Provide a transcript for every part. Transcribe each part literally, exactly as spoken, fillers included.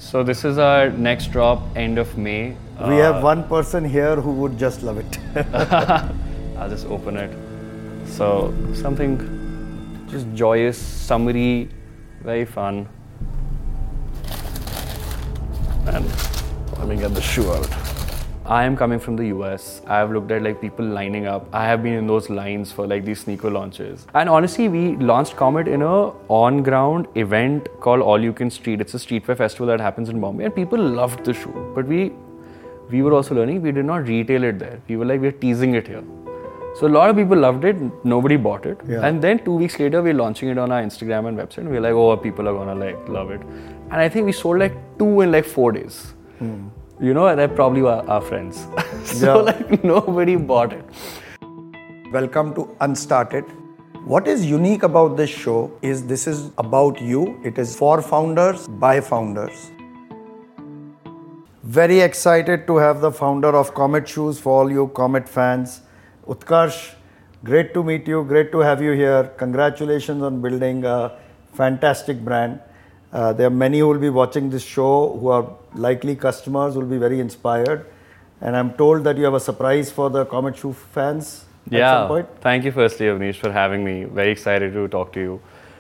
So this is our next drop, end of May. We uh, have one person here who would just love it. I'll just open it. So something just joyous, summery, very fun. And let me get the shoe out. I am coming from the U S. I have looked at like people lining up. I have been in those lines for like these sneaker launches. And honestly, we launched Comet in a on-ground event called All You Can Street. It's a streetwear festival that happens in Bombay, and people loved the shoe. But we, we were also learning. We did not retail it there. We were like, we're teasing it here. So a lot of people loved it. Nobody bought it. Yeah. And then two weeks later, we're launching it on our Instagram and website. And we're like, oh, people are gonna like love it. And I think we sold like two in like four days. Hmm. You know, and they're probably our, our friends. So yeah. like nobody bought it. Welcome to Unstarted. What is unique about this show is this is about you. It is for founders, by founders. Very excited to have the founder of Comet Shoes for all you Comet fans. Utkarsh, great to meet you. Great to have you here. Congratulations on building a fantastic brand. Uh, there are many who will be watching this show who are likely customers, who will be very inspired. And I'm told that you have a surprise for the Comet Shoe fans at yeah, some point. Thank you firstly, Avnish, for having me. Very excited to talk to you.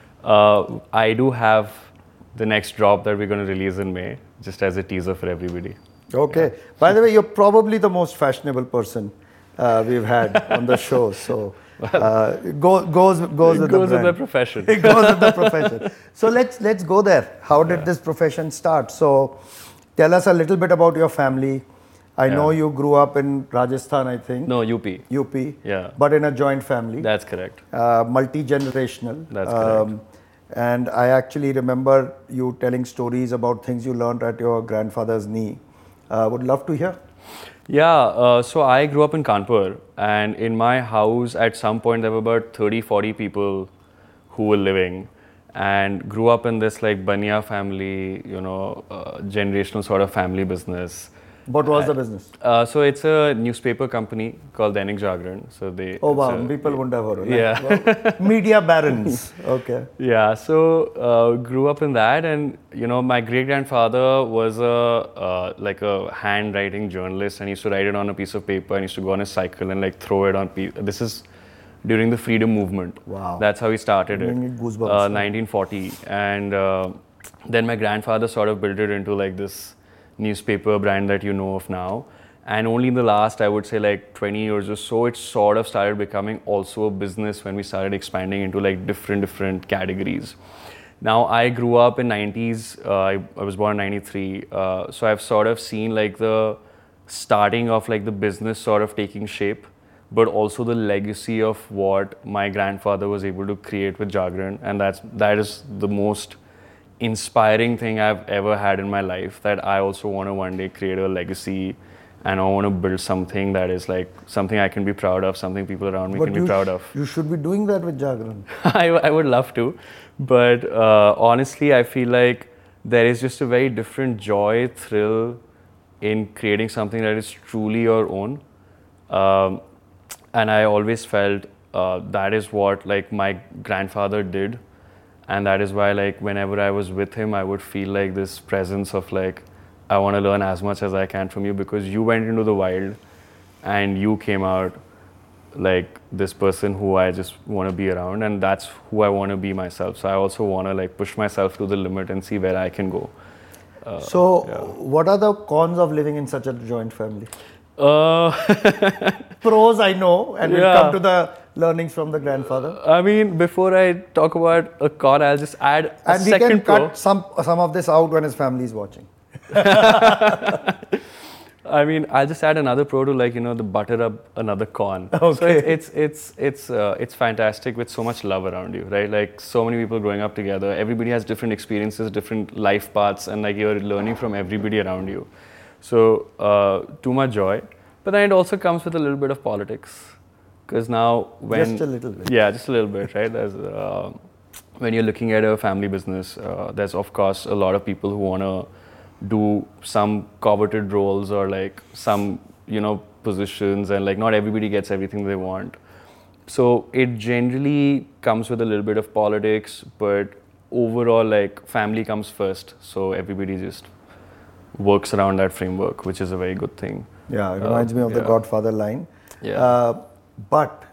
Uh, I do have the next drop that we're going to release in May, just as a teaser for everybody. Okay. Yeah. By the way, you're probably the most fashionable person uh, we've had on the show. So uh, go, goes goes it with goes the with the profession. It goes with the profession. So let's let's go there. How did yeah. this profession start? So tell us a little bit about your family. I yeah. know you grew up in Rajasthan, I think. No, U P. U P. Yeah. But in a joint family. That's correct. Uh, multi-generational. That's correct. Um, and I actually remember you telling stories about things you learned at your grandfather's knee. Uh, would love to hear. Yeah, uh, so I grew up in Kanpur, and in my house at some point there were about thirty, forty people who were living, and grew up in this like Bania family, you know, uh, generational sort of family business. What was the business? Uh, so it's a newspaper company called Dainik Jagran. So they. Oh wow! A, people wouldn't have heard of it. Yeah. Well, media barons. Okay. Yeah. So uh, grew up in that, and you know, my great grandfather was a uh, like a handwriting journalist, and he used to write it on a piece of paper, and he used to go on his cycle and like throw it on. Pe- this is during the freedom movement. Wow. That's how he started it. Goosebumps. Uh, nineteen forty, and uh, then my grandfather sort of built it into like this newspaper brand that you know of now, and only in the last I would say like twenty years or so it sort of started becoming also a business when we started expanding into like different different categories. Now I grew up in nineties, uh, I, I was born in ninety-three, uh, so I've sort of seen like the starting of like the business sort of taking shape, but also the legacy of what my grandfather was able to create with Jagran, and that's that is the most inspiring thing I've ever had in my life, that I also want to one day create a legacy, and I want to build something that is like something I can be proud of, something people around me but can be proud of. You should be doing that with Jagran. I, I would love to, but uh, honestly I feel like there is just a very different joy, thrill in creating something that is truly your own, um, and I always felt uh, that is what like my grandfather did. And that is why, like, whenever I was with him, I would feel like this presence of like, I want to learn as much as I can from you, because you went into the wild and you came out like this person who I just want to be around, and that's who I want to be myself. So I also want to like push myself to the limit and see where I can go. Uh, so yeah. What are the cons of living in such a joint family? Uh, Pros I know, and yeah. we'll come to the learnings from the grandfather. I mean, before I talk about a con, I'll just add a and second we can pro. cut some some of this out when his family is watching. I mean, I'll just add another pro to like, you know, the butter up another con. Okay. So it's it's it's it's, uh, it's fantastic with so much love around you, right? Like so many people growing up together. Everybody has different experiences, different life paths, and like you're learning from everybody around you. So uh, too much joy, but then it also comes with a little bit of politics, because now when just a little bit, yeah, just a little bit, right? There's uh, when you're looking at a family business, uh, there's of course a lot of people who want to do some coveted roles or like some, you know, positions, and like not everybody gets everything they want. So it generally comes with a little bit of politics, but overall like family comes first. So everybody just works around that framework, which is a very good thing. Yeah, it reminds uh, me of yeah. the Godfather line. Yeah. Uh, but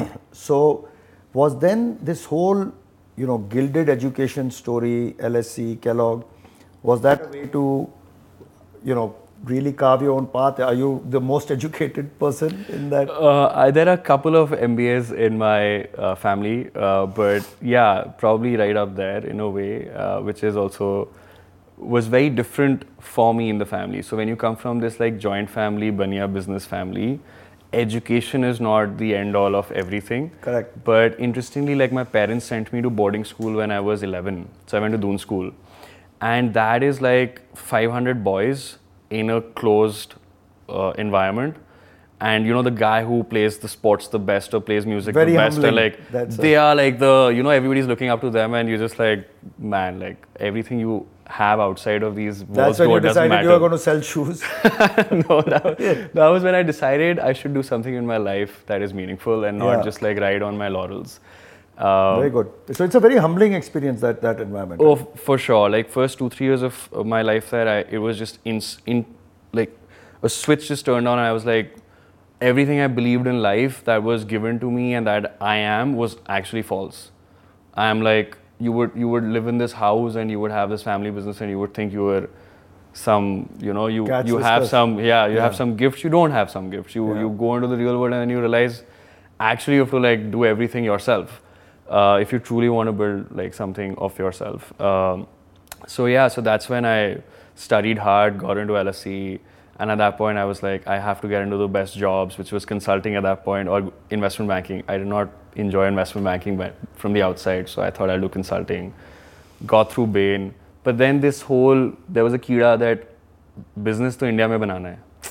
so was then this whole, you know, gilded education story, L S C, Kellogg, was that a way to, you know, really carve your own path? Are you the most educated person in that? Uh, I, there are a couple of M B As in my uh, family, uh, but yeah, probably right up there in a way, uh, which is also was very different for me in the family. So when you come from this like joint family, Bania business family, education is not the end all of everything. Correct. But interestingly, like my parents sent me to boarding school when I was eleven. So I went to Doon school. And that is like five hundred boys in a closed uh, environment. And you know, the guy who plays the sports the best or plays music Very the best, humbling. and like That's they a... are like the, you know, everybody's looking up to them and you're just like, man, like everything you have outside of these walls That's when door you doesn't decided matter. you were going to sell shoes. No, that was, that was when I decided I should do something in my life that is meaningful and not yeah. just like ride on my laurels. Um, very good. So it's a very humbling experience, that that environment. Oh, right? For sure. Like first two, three years of, of my life there, I, it was just in, in, like a switch just turned on and I was like, everything I believed in life that was given to me and that I am was actually false. I am like, you would you would live in this house and you would have this family business and you would think you were some, you know, you Catch you have some, yeah, you yeah. have some gifts. You don't have some gifts. You yeah. you go into the real world and then you realize actually you have to like do everything yourself uh, if you truly want to build like something of yourself. Um, so yeah, so that's when I studied hard, got into L S C. And at that point, I was like, I have to get into the best jobs, which was consulting at that point or investment banking. I did not enjoy investment banking but from the outside, so I thought I'd do consulting. Got through Bain. But then this whole, there was a keeda that business to India mein banana hai.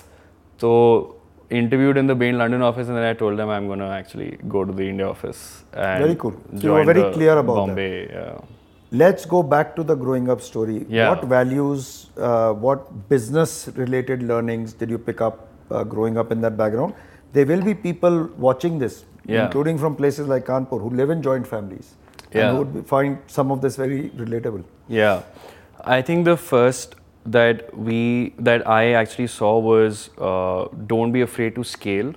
So interviewed in the Bain London office and then I told them I'm going to actually go to the India office. And very cool. So you were very clear about Bombay, that. Yeah. Let's go back to the growing up story. Yeah. What values, uh, what business related learnings did you pick up uh, growing up in that background? There will be people watching this, yeah. including from places like Kanpur, who live in joint families yeah. and who would find some of this very relatable. Yeah. I think the first that we, that I actually saw was uh, don't be afraid to scale.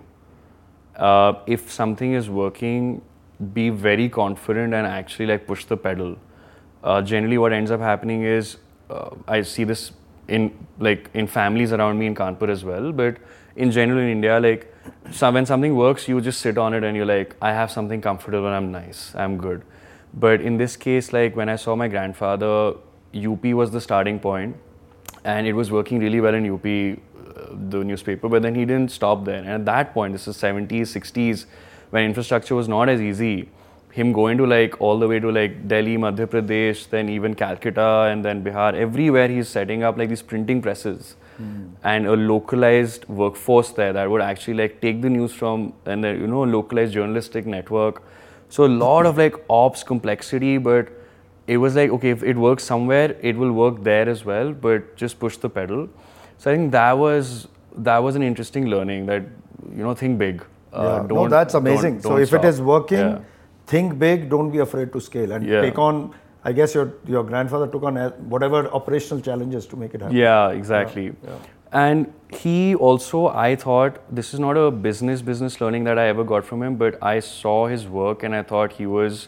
Uh, if something is working, be very confident and actually like push the pedal. Uh, generally what ends up happening is, uh, I see this in like in families around me in Kanpur as well, but in general in India, like so when something works, you just sit on it and you're like, I have something comfortable, I'm nice, I'm good. But in this case, like when I saw my grandfather, U P was the starting point and it was working really well in U P, uh, the newspaper, but then he didn't stop there. And at that point, this is seventies, sixties, when infrastructure was not as easy, him going to like all the way to like Delhi, Madhya Pradesh, then even Calcutta and then Bihar, everywhere he's setting up like these printing presses mm. and a localized workforce there that would actually like take the news from, and then, you know, localized journalistic network. So a lot of like ops complexity, but it was like, okay, if it works somewhere, it will work there as well, but just push the pedal. So I think that was, that was an interesting learning that, you know, think big. Uh, yeah. No, that's amazing. Don't, don't so if stop. it is working, yeah. think big, don't be afraid to scale and yeah. take on, I guess your your grandfather took on whatever operational challenges to make it happen. Yeah, exactly. Yeah. Yeah. And he also, I thought, this is not a business business learning that I ever got from him, but I saw his work and I thought he was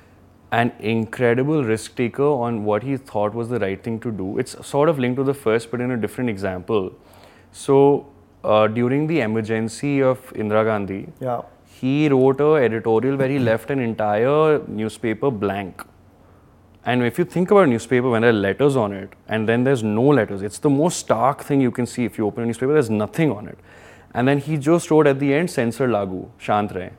an incredible risk taker on what he thought was the right thing to do. It's sort of linked to the first, but in a different example. So uh, during the emergency of Indira Gandhi, yeah. he wrote an editorial where he left an entire newspaper blank. And if you think about a newspaper, when there are letters on it, and then there's no letters, it's the most stark thing you can see. If you open a newspaper, there's nothing on it. And then he just wrote at the end, censor lagu, shant rahe.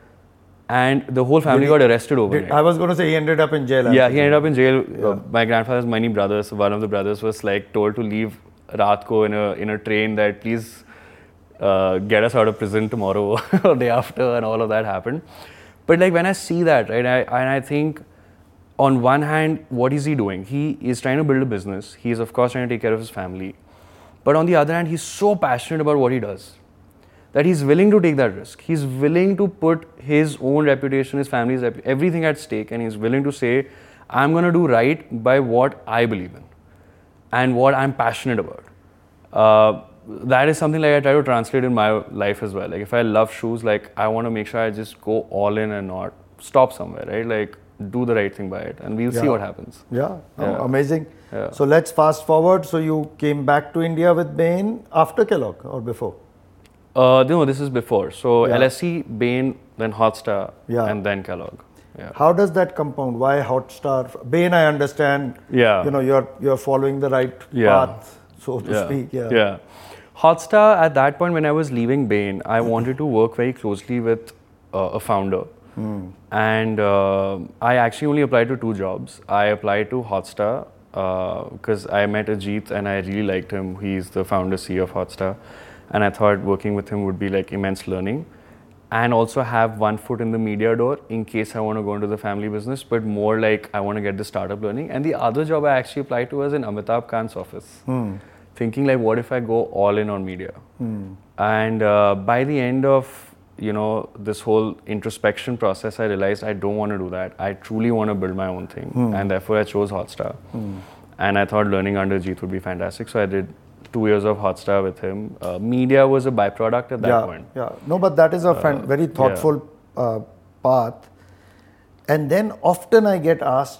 And the whole family he, got arrested over did, it. I was going to say he ended up in jail. Yeah, he ended up in jail. Yeah. Uh, my grandfather's many brothers, one of the brothers was like told to leave raat ko in a, in a train that please uh, get us out of prison tomorrow or day after, and all of that happened. But like when I see that, right, I, and I think on one hand, what is he doing? He is trying to build a business. He is of course trying to take care of his family. But on the other hand, he's so passionate about what he does that he's willing to take that risk. He's willing to put his own reputation, his family's reputation, everything at stake, and he's willing to say, I'm going to do right by what I believe in and what I'm passionate about. uh, that is something like I try to translate in my life as well. Like if I love shoes, like I want to make sure I just go all in and not stop somewhere, right? Like do the right thing by it, and we'll Yeah. see what happens. Yeah, oh, Yeah. amazing. Yeah. So let's fast forward. So you came back to India with Bain after Kellogg or before? Uh, no, this is before. So Yeah. L S C, Bain, then Hotstar, Yeah. and then Kellogg. Yeah. How does that compound? Why Hotstar? Bain, I understand. Yeah. You know, you're you're following the right Yeah. path, so to Yeah. speak. Yeah. Yeah. Hotstar, at that point when I was leaving Bain, I wanted to work very closely with uh, a founder. And uh, I actually only applied to two jobs. I applied to Hotstar because I met Ajit and I really liked him. He's the founder C E O of Hotstar. And I thought working with him would be like immense learning. And also have one foot in the media door in case I want to go into the family business, but more like I want to get the startup learning. And the other job I actually applied to was in Amitabh Kant's office. Thinking like, what if I go all in on media? And uh, by the end of you know this whole introspection process, I realized I don't want to do that. I truly want to build my own thing, and therefore I chose Hotstar. And I thought learning under Jeet would be fantastic, so I did two years of Hotstar with him. Uh, media was a byproduct at that yeah, point. Yeah, no, but that is a fan, very thoughtful uh, path. And then often I get asked,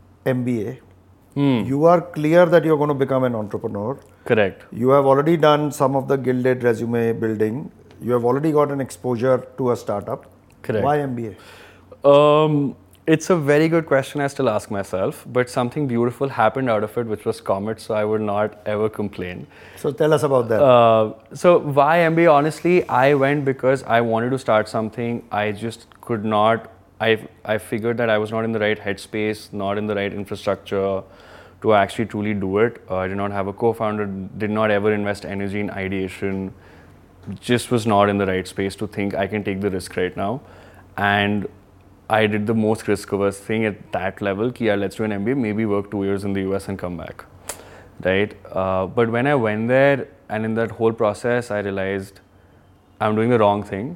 M B A, you are clear that you're going to become an entrepreneur. Correct. You have already done some of the gilded resume building. You have already got an exposure to a startup. Correct. Why M B A? Um, it's a very good question I still ask myself, but something beautiful happened out of it, which was Comet, so I would not ever complain. So tell us about that. Uh, so why M B A? Honestly, I went because I wanted to start something. I just could not. I I figured that I was not in the right headspace, not in the right infrastructure to actually truly do it. Uh, I did not have a co-founder. Did not ever invest energy in ideation. Just was not in the right space to think I can take the risk right now. And I did the most risk-averse thing at that level. Ki, yeah, let's do an M B A, maybe work two years in the U S and come back, right? Uh, but when I went there, and in that whole process, I realized I'm doing the wrong thing.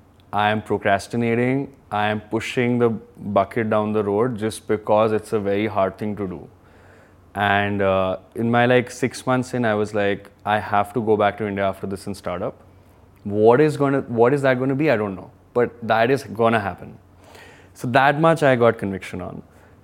I am procrastinating. I am pushing the bucket down the road just because it's a very hard thing to do. And uh, in my like six months in, I was like, I have to go back to India after this and start up. What is gonna, what is that going to be? I don't know, but that is gonna happen. So that much I got conviction on.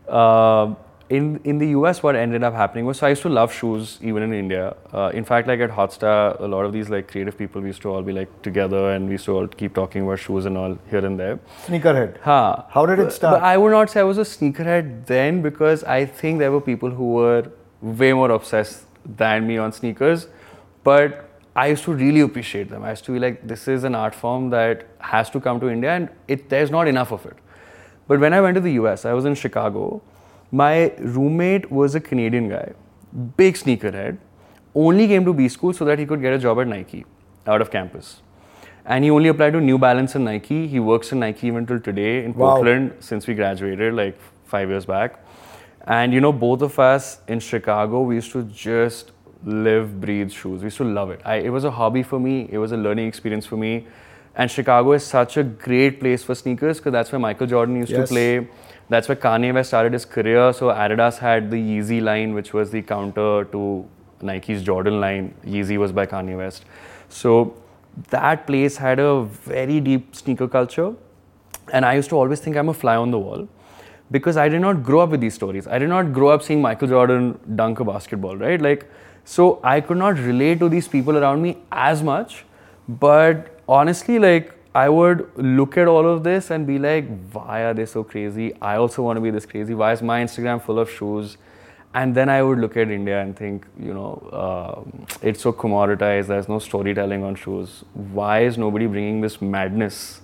Uh, in in the U S, what ended up happening was, so I used to love shoes even in India. Uh, in fact, like at Hotstar, a lot of these like creative people, we used to all be like together and we used to all keep talking about shoes and all here and there. Sneakerhead. Huh. How did it start? But I would not say I was a sneakerhead then, because I think there were people who were way more obsessed than me on sneakers. But I used to really appreciate them. I used to be like, this is an art form that has to come to India, and it there's not enough of it. But when I went to the U S, I was in Chicago. My roommate was a Canadian guy, big sneakerhead, only came to B school so that he could get a job at Nike out of campus. And he only applied to New Balance and Nike. He works in Nike even till today in Wow. Portland since we graduated like five years back. And you know, both of us in Chicago, we used to just live, breathe shoes. We used to love it. I, it was a hobby for me. It was a learning experience for me. And Chicago is such a great place for sneakers because that's where Michael Jordan used Yes. to play. That's where Kanye West started his career. So Adidas had the Yeezy line, which was the counter to Nike's Jordan line. Yeezy was by Kanye West. So that place had a very deep sneaker culture. And I used to always think I'm a fly on the wall because I did not grow up with these stories. I did not grow up seeing Michael Jordan dunk a basketball, right? Like, so I could not relate to these people around me as much. But honestly, like, I would look at all of this and be like, why are they so crazy? I also want to be this crazy. Why is my Instagram full of shoes? And then I would look at India and think, you know, uh, it's so commoditized. There's no storytelling on shoes. Why is nobody bringing this madness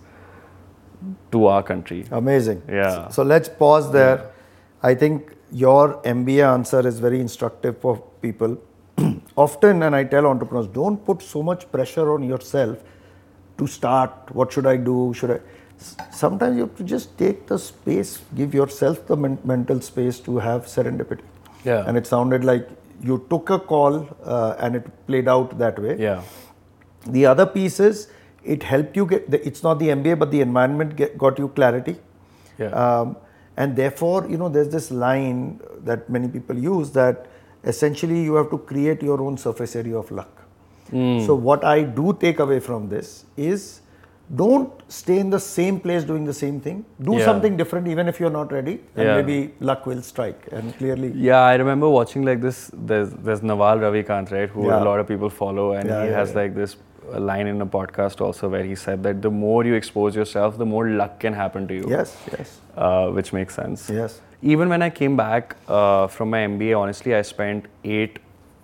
to our country? Amazing. Yeah. So let's pause there. I think your M B A answer is very instructive for people. Often, and I tell entrepreneurs, don't put so much pressure on yourself to start. What should I do? Should I? S- Sometimes you have to just take the space, give yourself the men- mental space to have serendipity. Yeah. And it sounded like you took a call uh, and it played out that way. Yeah. The other piece is it helped you get, the, it's not the M B A, but the environment get, got you clarity. Yeah. Um, and therefore, you know, there's this line that many people use that essentially you have to create your own surface area of luck. So what I do take away from this is, don't stay in the same place doing the same thing. Do Yeah. something different even if you're not ready, and Yeah. maybe luck will strike. And clearly, Yeah, I remember watching like this. There's there's Naval Ravikant, right, who Yeah. a lot of people follow, and Yeah, he yeah, has yeah. like this uh, line in a podcast also where he said that the more you expose yourself, the more luck can happen to you. yes, yes, Uh, which makes sense. yes. Even when I came back uh, from my M B A, honestly, I spent eight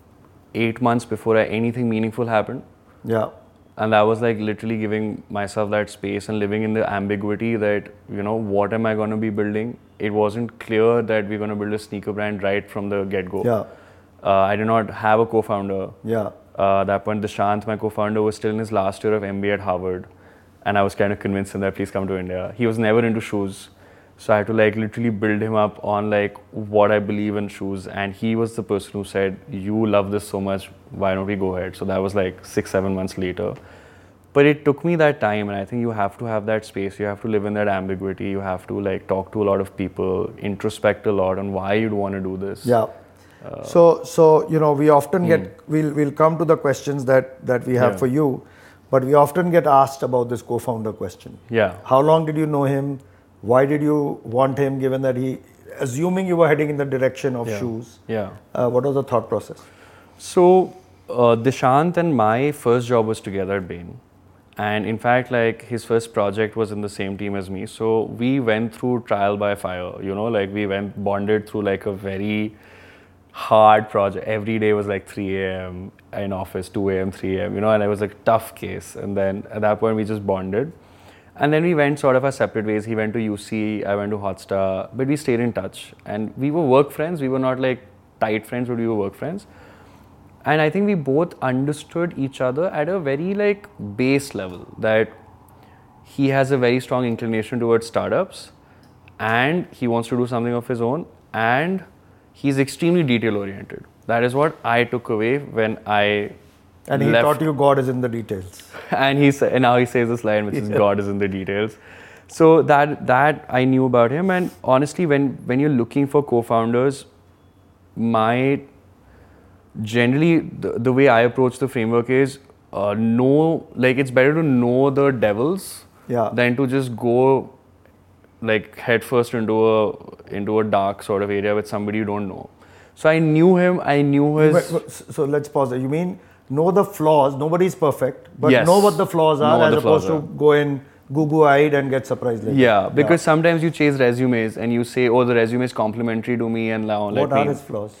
eight months before I, anything meaningful happened. Yeah. And I was like literally giving myself that space and living in the ambiguity that, you know, what am I going to be building? It wasn't clear that we're going to build a sneaker brand right from the get-go. Yeah. Uh, I did not have a co-founder. Yeah. Uh, at that point, Dishant, my co-founder, was still in his last year of M B A at Harvard. And I was kind of convinced him that please come to India. He was never into shoes. So I had to like literally build him up on like what I believe in shoes. And he was the person who said, you love this so much, why don't we go ahead? So that was like six, seven months later. But it took me that time, and I think you have to have that space. You have to live in that ambiguity. You have to like talk to a lot of people, introspect a lot on why you'd want to do this. Yeah. Uh, so, so you know, we often get mm. we'll we'll come to the questions that that we have yeah. for you, but we often get asked about this co-founder question. Yeah. How long did you know him? Why did you want him? Given that he, assuming you were heading in the direction of yeah. shoes. Yeah. Uh, what was the thought process? So, uh, Dishant and my first job was together at Bain. And in fact, like his first project was in the same team as me. So we went through trial by fire, you know, like we went bonded through like a very hard project. Every day was like three a.m. in office, two a.m., three a.m., you know, and it was like a tough case. And then at that point we just bonded. And then we went sort of our separate ways. He went to U C, I went to Hotstar, but we stayed in touch. And we were work friends. We were not like tight friends, but we were work friends. And I think we both understood each other at a very like base level, that he has a very strong inclination towards startups and he wants to do something of his own, and he's extremely detail oriented. That is what I took away when I And he left. taught you God is in the details. And he sa- and now he says this line which is God is in the details. So that that I knew about him. And honestly, when when you're looking for co-founders, my generally the, the way I approach the framework is uh, know like it's better to know the devils yeah. than to just go like headfirst into a into a dark sort of area with somebody you don't know. So I knew him. I knew his. Wait, wait, so let's pause there. You mean know the flaws? Nobody's perfect, but yes. know what the flaws are, know as opposed to are. go in goo-goo-eyed and get surprised later. Yeah, because yeah. sometimes you chase resumes and you say, "Oh, the resume is complimentary to me," and now what let are me. his flaws?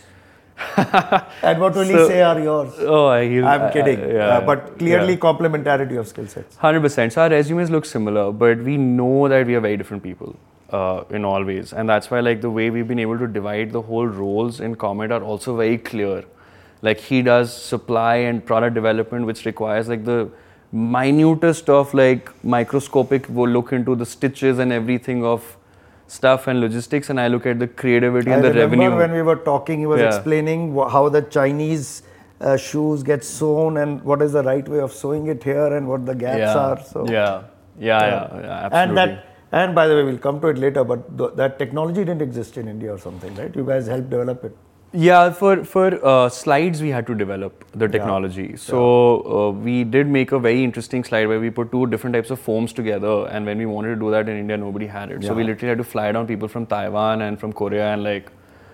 And what will so, he say are yours? Oh, he'll, I'm kidding. Uh, yeah, uh, but clearly yeah. complementarity of skill sets. one hundred percent. So our resumes look similar, but we know that we are very different people uh, in all ways. And that's why like the way we've been able to divide the whole roles in Comet are also very clear. Like he does supply and product development, which requires like the minutest of like microscopic will look into the stitches and everything of stuff and logistics, and I look at the creativity I and the remember revenue. when we were talking, he was yeah. explaining wh- how the Chinese uh, shoes get sewn and what is the right way of sewing it here and what the gaps yeah. are. So yeah, yeah, yeah, yeah, yeah absolutely. And that, and by the way, we'll come to it later. But th- that technology didn't exist in India or something, right? You guys helped develop it. Yeah, for for uh, slides we had to develop the technology. Yeah. So uh, we did make a very interesting slide where we put two different types of foams together, and when we wanted to do that in India, nobody had it. Yeah. So we literally had to fly down people from Taiwan and from Korea and like,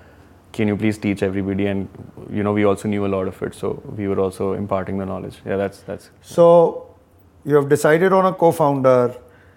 can you please teach everybody? And you know, we also knew a lot of it, so we were also imparting the knowledge. Yeah, that's that's. So you have decided on a co-founder.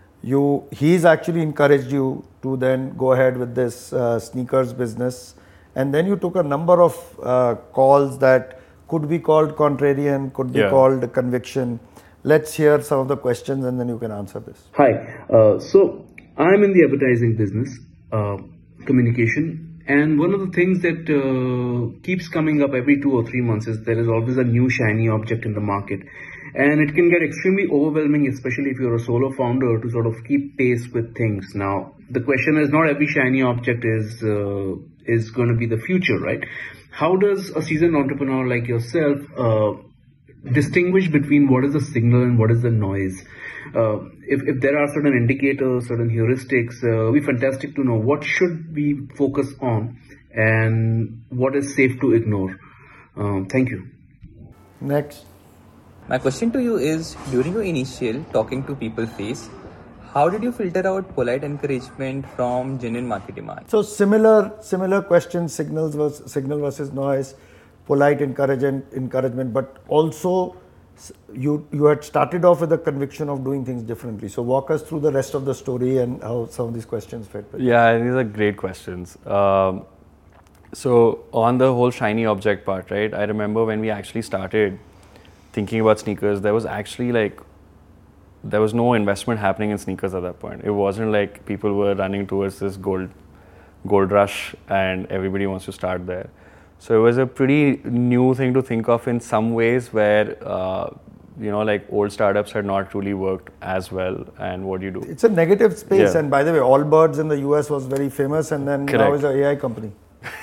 You he's actually encouraged you to then go ahead with this uh, sneakers business. And then you took a number of uh, calls that could be called contrarian, could be yeah. called conviction. Let's hear some of the questions and then you can answer this. Hi. Uh, so I'm in the advertising business, uh, communication. And one of the things that uh, keeps coming up every two or three months is there is always a new shiny object in the market. And it can get extremely overwhelming, especially if you're a solo founder, to sort of keep pace with things. Now, the question is not every shiny object is uh, is going to be the future, right? How does a seasoned entrepreneur like yourself uh, distinguish between what is the signal and what is the noise? Uh, if, if there are certain indicators, certain heuristics, uh, it would be fantastic to know what should we focus on and what is safe to ignore. Um, thank you. Next. My question to you is, during your initial talking to people phase, how did you filter out polite encouragement from genuine market demand? So similar similar questions, signals versus signal versus noise, polite encouragement, encouragement, but also you you had started off with the conviction of doing things differently. So walk us through the rest of the story and how some of these questions fit. Yeah, these are great questions. Um, so on the whole shiny object part, right? I remember when we actually started thinking about sneakers, there was actually like there was no investment happening in sneakers at that point. It wasn't like people were running towards this gold gold rush and everybody wants to start there. So it was a pretty new thing to think of in some ways, where uh, you know, like old startups had not really worked as well. And what do you do? It's a negative space. Yeah. And by the way, Allbirds in the U S was very famous, and then Correct. now is an A I company.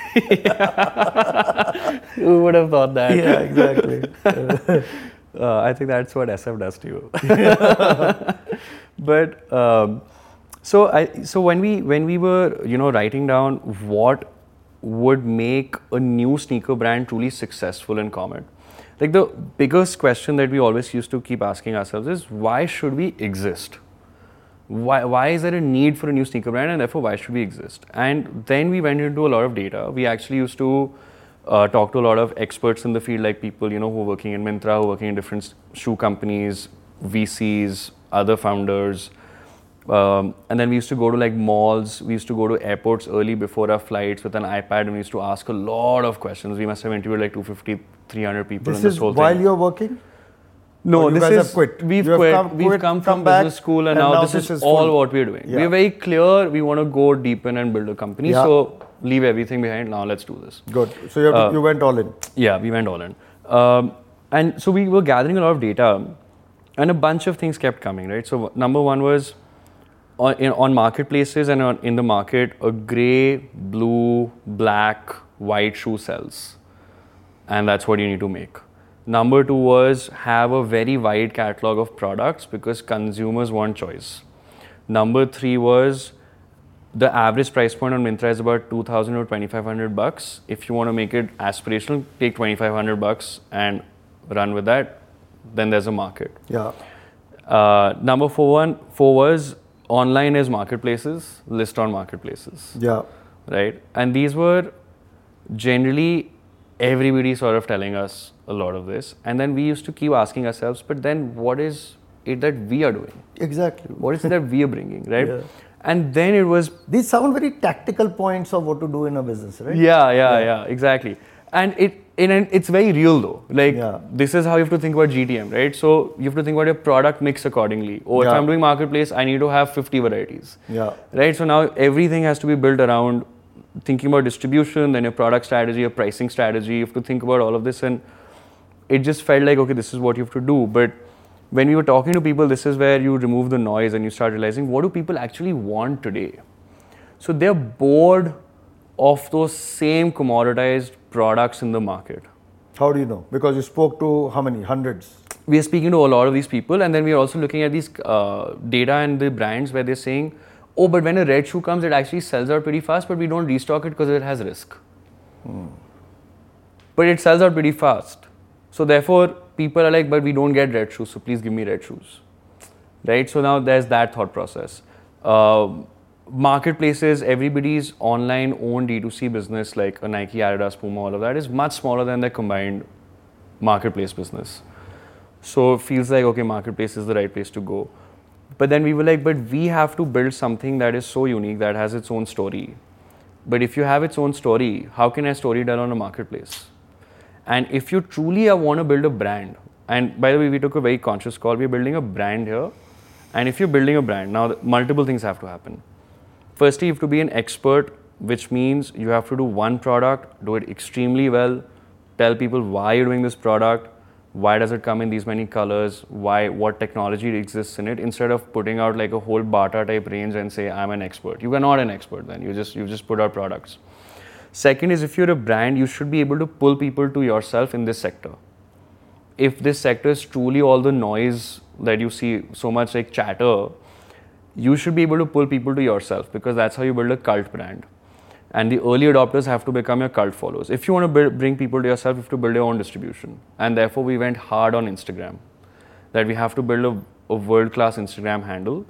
Who would have thought that? Yeah, exactly. Uh, I think that's what S F does to you. But um, so I so when we when we were you know writing down what would make a new sneaker brand truly successful in Comet, like the biggest question that we always used to keep asking ourselves is, why should we exist? Why why is there a need for a new sneaker brand, and therefore why should we exist? And then we went into a lot of data. We actually used to Uh, talk to a lot of experts in the field, like people, you know, who are working in Myntra, who are working in different shoe companies, V Cs, other founders. Um, and then we used to go to like malls, we used to go to airports early before our flights with an iPad, and we used to ask a lot of questions. We must have interviewed like two hundred fifty, three hundred people This in this is whole while thing. you're working? No, Or you this guys is, have quit? we've You have quit, come- we've quit, come come from back, business school, and, and now, now this, this is, is all full. what we're doing. Yeah. We're very clear, we want to go deep in and build a company, Yeah. so leave everything behind, now let's do this. Good. So you, have to, Uh, you went all in. Yeah, we went all in. Um, and so we were gathering a lot of data, and a bunch of things kept coming, right? So number one was on, in, on marketplaces and on, in the market, a gray, blue, black, white shoe sells. And that's what you need to make. Number two was have a very wide catalog of products because consumers want choice. Number three was the average price point on Myntra is about two thousand or twenty-five hundred bucks. If you want to make it aspirational, take twenty-five hundred bucks and run with that. Then there's a market. Yeah. Uh, number four, one, four was online is marketplaces, list on marketplaces. Yeah. Right? And these were generally everybody sort of telling us a lot of this. And then we used to keep asking ourselves, but then what is it that we are doing? Exactly. What is it that we are bringing, right? Yeah. And then it was These sound very tactical points of what to do in a business, right? Yeah, yeah, yeah, exactly. And it, in an, it's very real though. Like Yeah. this is how you have to think about G T M, right? So you have to think about your product mix accordingly. Or if Yeah. I'm doing marketplace, I need to have fifty varieties. Yeah. Right. So now everything has to be built around thinking about distribution, then your product strategy, your pricing strategy. You have to think about all of this, and it just felt like, okay, this is what you have to do. But when we were talking to people, this is where you remove the noise and you start realizing, what do people actually want today? So they're bored of those same commoditized products in the market. How do you know? Because you spoke to how many? Hundreds. We are speaking to a lot of these people, and then we are also looking at these uh, data and the brands where they're saying, oh, but when a red shoe comes, it actually sells out pretty fast, but we don't restock it because it has risk. Hmm. But it sells out pretty fast. So therefore, people are like, but we don't get red shoes, so please give me red shoes. Right? So now there's that thought process. Uh, marketplaces, everybody's online own D two C business, like a Nike, Adidas, Puma, all of that, is much smaller than their combined marketplace business. So it feels like, okay, marketplace is the right place to go. But then we were like, but we have to build something that is so unique, that has its own story. But if you have its own story, how can I story tell on a marketplace? And if you truly want to build a brand, and by the way, we took a very conscious call, we're building a brand here. And if you're building a brand, now multiple things have to happen. Firstly, you have to be an expert, which means you have to do one product, do it extremely well, tell people why you're doing this product, why does it come in these many colors, why, what technology exists in it, instead of putting out like a whole Bata type range and say, I'm an expert. You are not an expert then, you just, you just put out products. Second is, if you're a brand, you should be able to pull people to yourself in this sector. If this sector is truly all the noise that you see, so much like chatter, you should be able to pull people to yourself, because that's how you build a cult brand. And the early adopters have to become your cult followers. If you want to build, bring people to yourself, you have to build your own distribution. And therefore, we went hard on Instagram. that we have to build a, a world-class Instagram handle,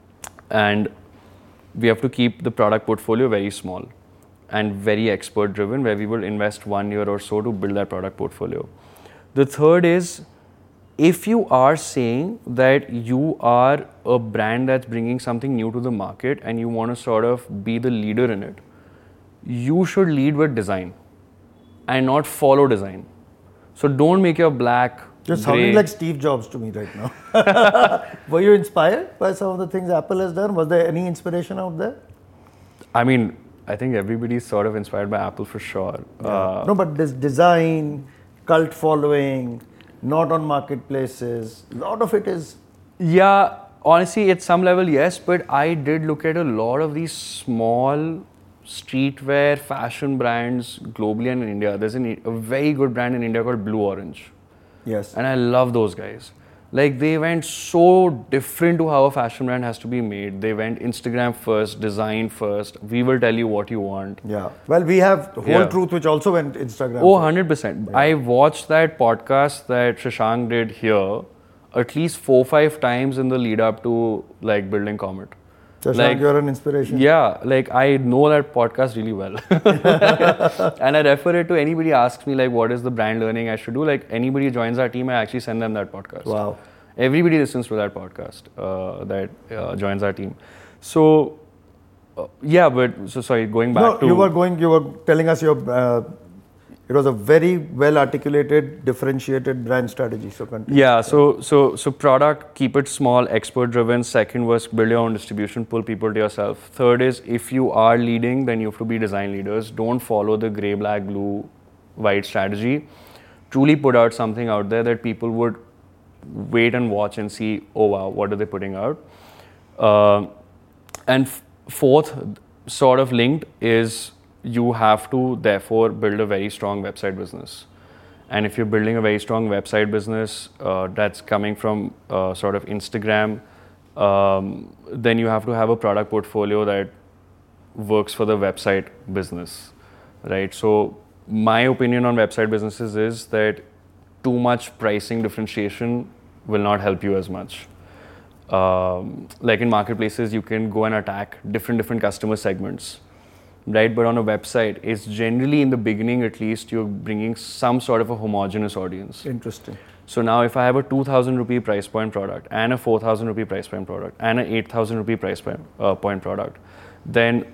and we have to keep the product portfolio very small and very expert-driven, where we will invest one year or so to build that product portfolio. The third is, if you are saying that you are a brand that's bringing something new to the market and you want to sort of be the leader in it, you should lead with design and not follow design. So don't make your black, You're grey. sounding like Steve Jobs to me right now. Were you inspired by some of the things Apple has done? Was there any inspiration out there? I mean, I think everybody's sort of inspired by Apple for sure. Yeah. Uh, no, but this design, cult following, not on marketplaces, a lot of it is... Yeah, honestly, at some level, yes, but I did look at a lot of these small streetwear fashion brands globally and in India. There's an, a very good brand in India called Blue Orange. Yes. And I love those guys. Like, they went so different to how a fashion brand has to be made. They went Instagram first, design first. We will tell you what you want. Yeah. Well, we have Whole Yeah. Truth, which also went Instagram. Oh, first. one hundred percent. Yeah. I watched that podcast that Shashank did here at least four, five times in the lead up to like building Comet. Shashank, like, you're an inspiration. Yeah, like I know that podcast really well. And I refer it to anybody asks me like what is the brand learning I should do. Like anybody joins our team, I actually send them that podcast. Wow. Everybody listens to that podcast uh, that uh, joins our team. So uh, yeah, but so sorry, going back no, to... you were going, you were telling us your, uh, it was a very well articulated, differentiated brand strategy. So continue. Yeah, so so so product, keep it small, expert driven. Second was build your own distribution, pull people to yourself. Third is if you are leading, then you have to be design leaders. Don't follow the gray, black, blue, white strategy. Truly put out something out there that people would wait and watch and see, oh wow, what are they putting out? Uh, and f- fourth, sort of linked, is you have to therefore build a very strong website business. And if you're building a very strong website business uh, that's coming from uh, sort of Instagram, um, then you have to have a product portfolio that works for the website business, right? So my opinion on website businesses is that too much pricing differentiation will not help you as much. Um, like in marketplaces, you can go and attack different different customer segments, right? But on a website, it's generally in the beginning, at least, you're bringing some sort of a homogeneous audience. Interesting. So now if I have a two thousand rupee price point product and a four thousand rupee price point product and an eight thousand rupee price point, uh, point product, then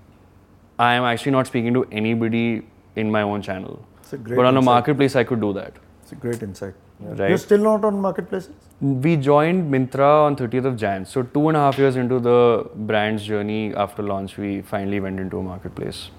I am actually not speaking to anybody in my own channel. It's a great but on insight. a marketplace, I could do that. It's a great insight. Yeah. Right. You're still not on marketplaces? We joined Myntra on thirtieth of January. So two and a half years into the brand's journey after launch, we finally went into a marketplace.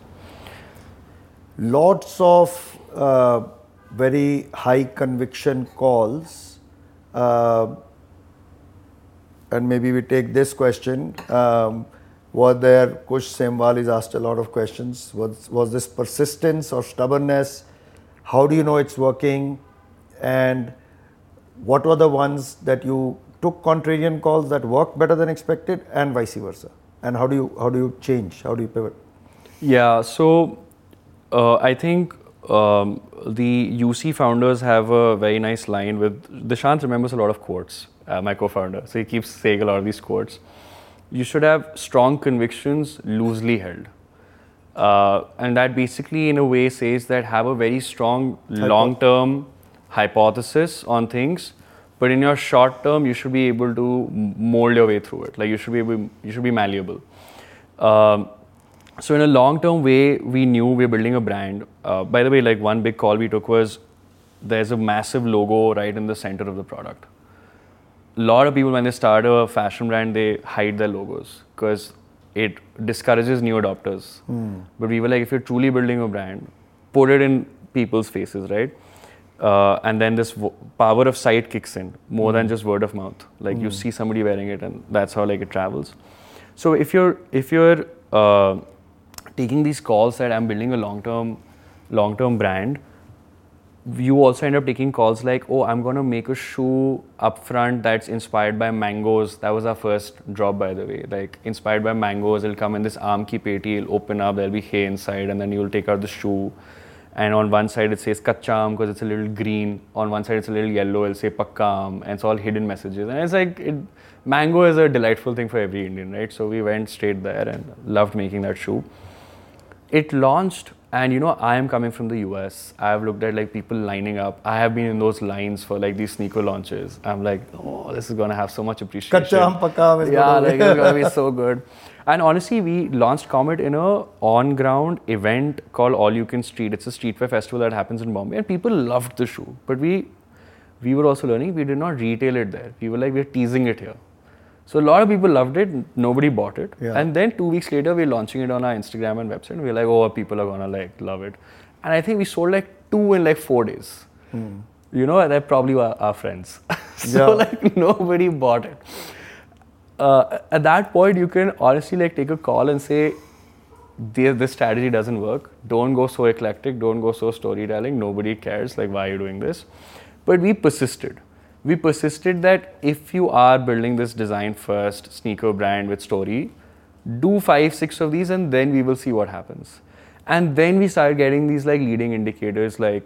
Lots of uh, very high conviction calls. Uh, and maybe we take this question. Um, were there, Kush Semwal is asked a lot of questions. Was, was this persistence or stubbornness? How do you know it's working? And what were the ones that you took contrarian calls that worked better than expected, and vice versa? And how do you how do you change? How do you pivot? Yeah, so uh, I think um, the U C founders have a very nice line with Dishant remembers a lot of quotes, uh, my co-founder. So he keeps saying a lot of these quotes. You should have strong convictions loosely held. Uh, and that basically in a way says that have a very strong long-term hypothesis on things, but in your short term you should be able to mold your way through it. Like you should be able, you should be malleable. Um, so in a long-term way, we knew we were building a brand. Uh, by the way, like one big call we took was there's a massive logo right in the center of the product. A lot of people when they start a fashion brand, they hide their logos because it discourages new adopters. Mm. But we were like, if you're truly building a brand, put it in people's faces, right? Uh, and then this w- power of sight kicks in more mm. than just word of mouth. Like mm. you see somebody wearing it, and that's how like it travels. So if you're if you're uh, taking these calls that I'm building a long-term long-term brand, you also end up taking calls like, oh, I'm gonna make a shoe upfront that's inspired by mangoes. That was our first drop, by the way. Like inspired by mangoes, it'll come in this aam ki peti, it'll open up, there'll be hay inside, and then you'll take out the shoe. And on one side it says Kacha Aam because it's a little green. On one side it's a little yellow, it'll say Pakka Aam, and it's all hidden messages. And it's like, it, mango is a delightful thing for every Indian, right? So we went straight there and loved making that shoe. It launched, and you know, I am coming from the U S. I've looked at like people lining up. I have been in those lines for like these sneaker launches. I'm like, oh, this is gonna have so much appreciation. Kacha Aam, Pakka Aam is yeah, gonna like it's gonna be so good. And honestly, we launched Comet in a on-ground event called All You Can Street. It's a streetwear festival that happens in Bombay, and people loved the shoe. But we, we were also learning. We did not retail it there. We were like, we're teasing it here. So a lot of people loved it. Nobody bought it. Yeah. And then two weeks later, we're launching it on our Instagram and website. And we're like, oh, people are gonna like love it. And I think we sold like two in like four days. Hmm. You know, they're probably our, our friends. so Yeah. like nobody bought it. Uh, at that point, you can honestly like take a call and say, this, this strategy doesn't work. Don't go so eclectic. Don't go so storytelling. Nobody cares. Like, why are you doing this? But we persisted. We persisted that if you are building this design first sneaker brand with story, do five, six of these, and then we will see what happens. And then we started getting these like leading indicators like,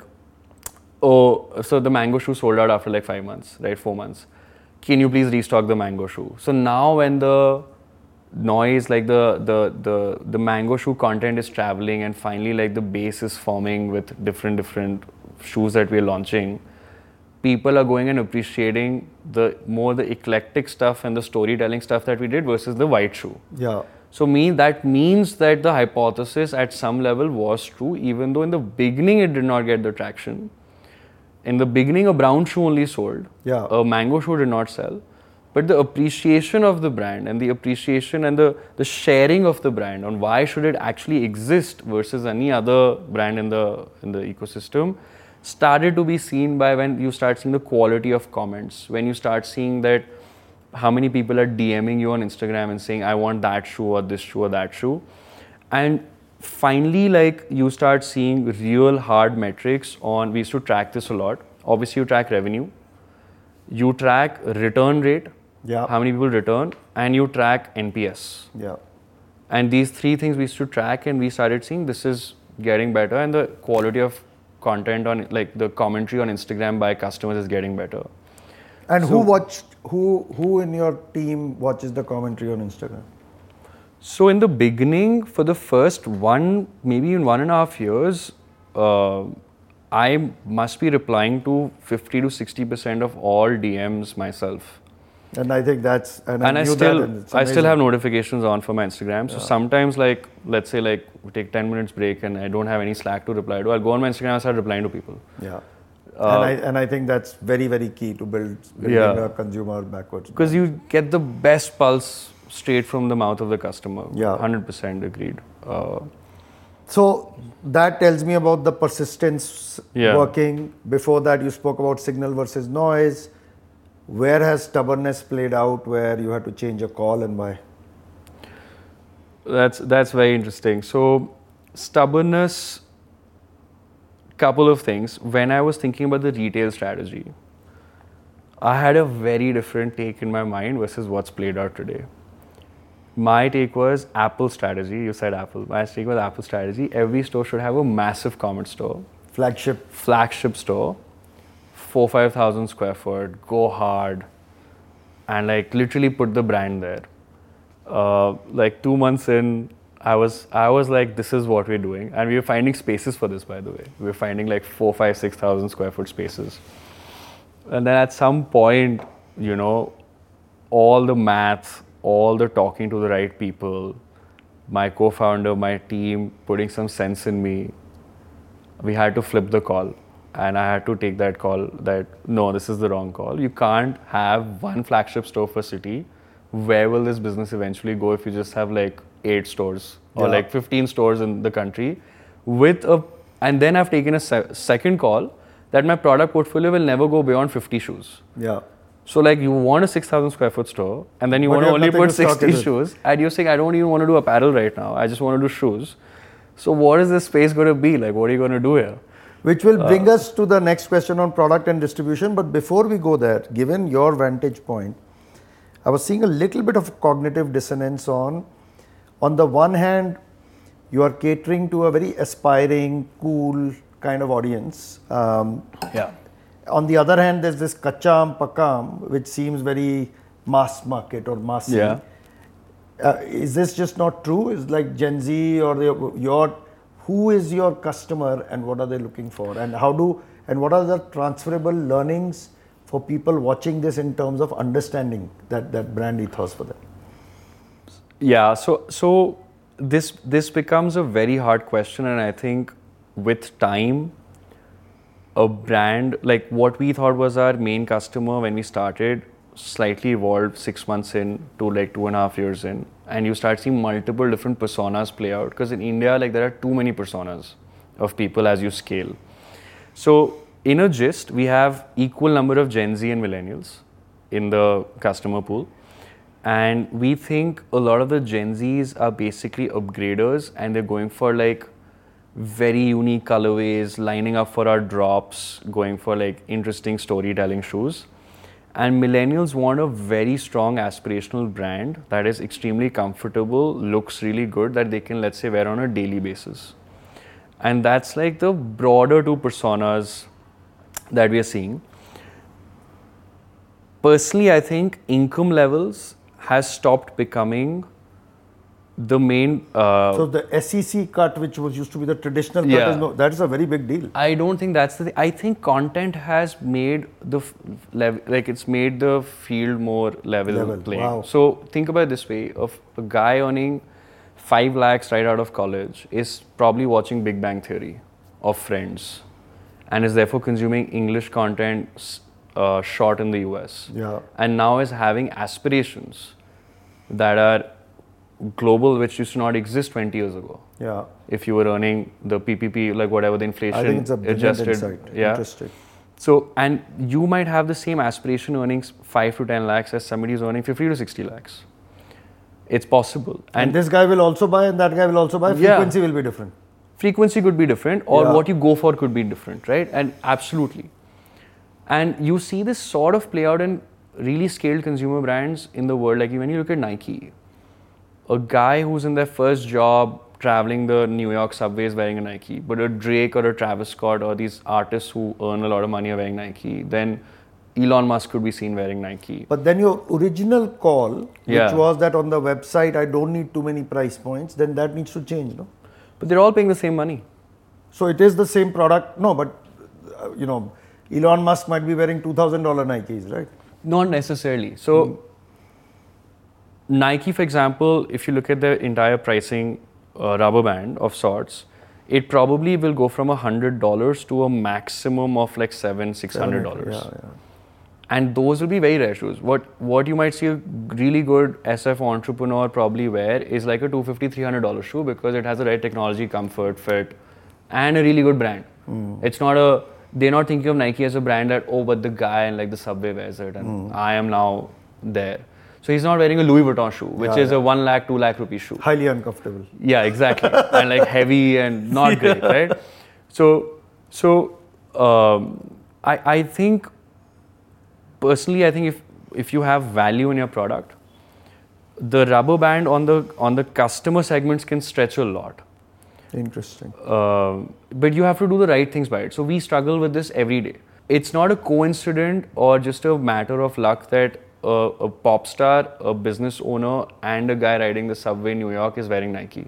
oh, so the mango shoe sold out after like five months, right? Four months. Can you please restock the mango shoe? So now when the noise, like the, the, the, the mango shoe content is traveling and finally like the base is forming with different, different shoes that we're launching, people are going and appreciating the more the eclectic stuff and the storytelling stuff that we did versus the white shoe. Yeah. So me, that means that the hypothesis at some level was true, even though in the beginning it did not get the traction. In the beginning, a brown shoe only sold. Yeah. A mango shoe did not sell. But the appreciation of the brand and the appreciation and the, the sharing of the brand on why should it actually exist versus any other brand in the in the ecosystem started to be seen by when you start seeing the quality of comments. When you start seeing that how many people are DMing you on Instagram and saying, I want that shoe or this shoe or that shoe. And finally, like you start seeing real hard metrics on, we used to track this a lot. Obviously, you track revenue, you track return rate, Yeah. how many people return, and you track N P S. Yeah. And these three things we used to track, and we started seeing this is getting better, and the quality of content on, like the commentary on Instagram by customers is getting better. And So- who watched, who, who in your team watches the commentary on Instagram? So in the beginning, for the first one, maybe in one and a half years, uh, I must be replying to fifty to sixty percent of all D Ms myself. And I think that's, and, And I I knew still, that, and it's I still amazing. have notifications on for my Instagram. So sometimes, like, let's say, like, we take ten minutes break and I don't have any Slack to reply to, I'll go on my Instagram and start replying to people. Yeah. and, I, and I think that's very, very key to build building Yeah. a consumer backwards. Because you get the best pulse straight from the mouth of the customer. Yeah. one hundred percent agreed. Uh, So that tells me about the persistence Yeah. working. Before that, you spoke about signal versus noise. Where has stubbornness played out where you had to change a call and why? That's that's very interesting. So stubbornness, couple of things. When I was thinking about the retail strategy, I had a very different take in my mind versus what's played out today. My take was Apple strategy. You said Apple. My take was Apple strategy. Every store should have a massive Comet store, Flagship. flagship store, four five thousand square foot, go hard, and like literally put the brand there. Uh, like two months in, I was I was like, this is what we're doing, and we were finding spaces for this. By the way, we were finding like four, five, six thousand square foot spaces, and then at some point, you know, all the math, all the talking to the right people, my co-founder, my team, putting some sense in me, we had to flip the call. And I had to take that call that, no, this is the wrong call. You can't have one flagship store for city. Where will this business eventually go if you just have like eight stores or Yeah. like fifteen stores in the country with a, and then I've taken a se- second call that my product portfolio will never go beyond fifty shoes. Yeah. So like you want a six thousand square foot store and then you But want you to have only nothing put to stock sixty it with. shoes and you're saying I don't even want to do apparel right now. I just want to do shoes. So what is this space going to be? Like what are you going to do here? Which will bring us to the next question on product and distribution. But before we go there, given your vantage point, I was seeing a little bit of cognitive dissonance on, on the one hand, you are catering to a very aspiring, cool, kind of audience. Um, Yeah. On the other hand, there's this kacham pakam, which seems very mass market or massy. Yeah. Uh, is this just not true? Is like Gen Z or the, your, who is your customer and what are they looking for? And how do, and what are the transferable learnings for people watching this in terms of understanding that, that brand ethos for them? Yeah, so so this this becomes a very hard question, and I think with time, a brand like what we thought was our main customer when we started slightly evolved six months in to like two and a half years in, and you start seeing multiple different personas play out because in India like there are too many personas of people as you scale. So in a gist, we have equal number of Gen Z and millennials in the customer pool. And we think a lot of the Gen Zs are basically upgraders and they're going for like very unique colorways, lining up for our drops, going for like interesting storytelling shoes. And millennials want a very strong aspirational brand that is extremely comfortable, looks really good, that they can, let's say, wear on a daily basis. And that's like the broader two personas that we are seeing. Personally, I think income levels has stopped becoming the main. Uh, So the S E C cut, which was used to be the traditional cut, Yeah. is no, that is a very big deal. I don't think that's the thing. I think content has made the f- level, like it's made the field more level, Level, playing. wow. So think about it this way: of a guy earning five lakhs right out of college is probably watching Big Bang Theory of Friends, and is therefore consuming English content s- uh, shot in the U S. Yeah. And now is having aspirations that are global, which used to not exist twenty years ago. Yeah. If you were earning the P P P, like whatever the inflation I think it's a brilliant adjusted, insight. yeah. Interesting. So, and you might have the same aspiration earning five to ten lakhs as somebody who's earning fifty to sixty lakhs. It's possible. And, And, this guy will also buy and that guy will also buy. Yeah. Frequency will be different. frequency could be different, or Yeah. what you go for could be different, right? And absolutely. And you see this sort of play out in really scaled consumer brands in the world. Like when you look at Nike, a guy who's in their first job traveling the New York subways wearing a Nike, but a Drake or a Travis Scott or these artists who earn a lot of money are wearing Nike, then Elon Musk could be seen wearing Nike. But then your original call, which Yeah. was that on the website, I don't need too many price points, then that needs to change, no? But they're all paying the same money. So it is the same product. No, but uh, you know, Elon Musk might be wearing two thousand dollars Nikes, right? Not necessarily. So, Nike, for example, if you look at the entire pricing uh, rubber band of sorts, it probably will go from a hundred dollars to a maximum of like seven, six hundred dollars. Yeah, yeah. And those will be very rare shoes. What what you might see a really good S F entrepreneur probably wear is like a two fifty, three hundred dollars shoe because it has the right technology, comfort, fit, and a really good brand. Mm. It's not a, they're not thinking of Nike as a brand that, oh, but the guy in like the Subway wears it and Mm. I am now there. So he's not wearing a Louis Vuitton shoe, which Yeah, is a one lakh, two lakh rupee shoe. Highly uncomfortable. Yeah, exactly. And like heavy and not great, right? So, so um, I, I think, personally, I think if, if you have value in your product, the rubber band on the on the customer segments can stretch a lot. Interesting. Um, but you have to do the right things by it. So we struggle with this every day. It's not a coincidence or just a matter of luck that a, a pop star, a business owner, and a guy riding the subway in New York is wearing Nike.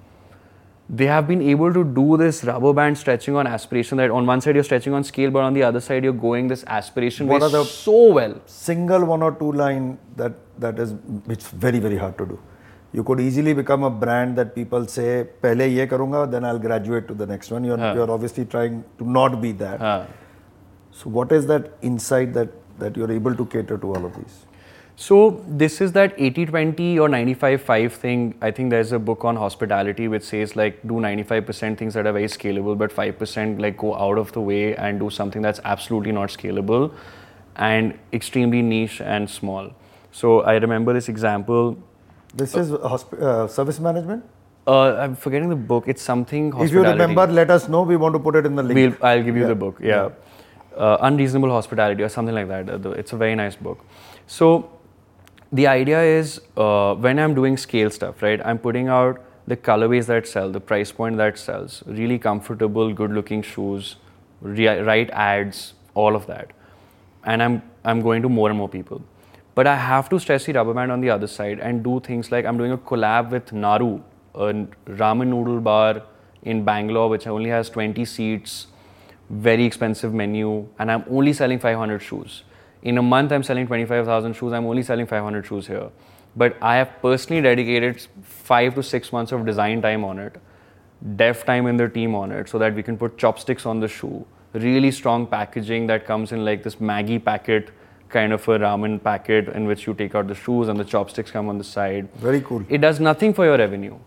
They have been able to do this rubber band stretching on aspiration, that on one side you're stretching on scale, but on the other side you're going this aspiration What way are the- so well. Single one or two line that that is, it's very very hard to do. You could easily become a brand that people say, "Pehle ye karunga, then I'll graduate to the next one." You're Huh. you're obviously trying to not be that. Uh, So what is that insight that that you're able to cater to all of these? So this is that eighty twenty or ninety-five five thing. I think there's a book on hospitality which says like do ninety-five percent things that are very scalable, but five percent like go out of the way and do something that's absolutely not scalable and extremely niche and small. So I remember this example. This is hosp- uh, service management. Uh, I'm forgetting the book. It's something If you hospitality. remember, let us know. We want to put it in the link. We'll, I'll give you Yeah. the book. Yeah. Uh, Unreasonable Hospitality or something like that. Uh, the- It's a very nice book. So the idea is uh, when I'm doing scale stuff, right, I'm putting out the colorways that sell, the price point that sells, really comfortable, good-looking shoes, re- right ads, all of that. And I'm I'm going to more and more people. But I have to stress the rubber band on the other side and do things like I'm doing a collab with Naru, a ramen noodle bar in Bangalore, which only has twenty seats, very expensive menu, and I'm only selling five hundred shoes. In a month, I'm selling twenty-five thousand shoes. I'm only selling five hundred shoes here. But I have personally dedicated five to six months of design time on it, dev time in the team on it, so that we can put chopsticks on the shoe. Really strong packaging that comes in like this Maggi packet, kind of a ramen packet in which you take out the shoes and the chopsticks come on the side. Very cool. It does nothing for your revenue,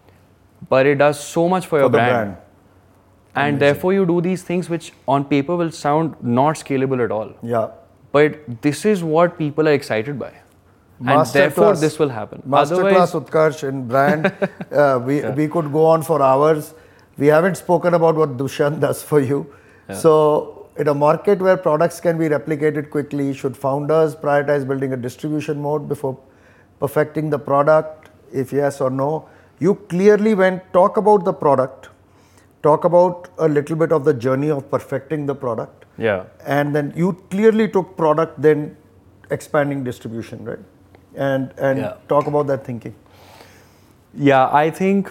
but it does so much for, For your the brand. brand. And Amazing. therefore you do these things which on paper will sound not scalable at all. Yeah. But this is what people are excited by. And Master therefore class. this will happen. Masterclass Utkarsh in brand. uh, we, Yeah. we could go on for hours. We haven't spoken about what Dushyant does for you. Yeah. So, in a market where products can be replicated quickly, should founders prioritize building a distribution mode before perfecting the product? If yes or no, you clearly went talk about the product, talk about a little bit of the journey of perfecting the product, Yeah. and then you clearly took product, then expanding distribution, right? And and Yeah. talk about that thinking. Yeah, I think